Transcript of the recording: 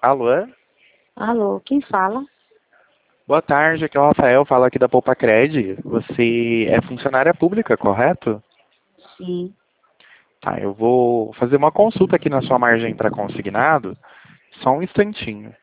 Alô? Alô, quem fala? Boa tarde, aqui é o Rafael, falo aqui da Poupacred. Você é funcionária pública, correto? Sim. Tá, eu vou fazer uma consulta aqui na sua margem para consignado. Só um instantinho.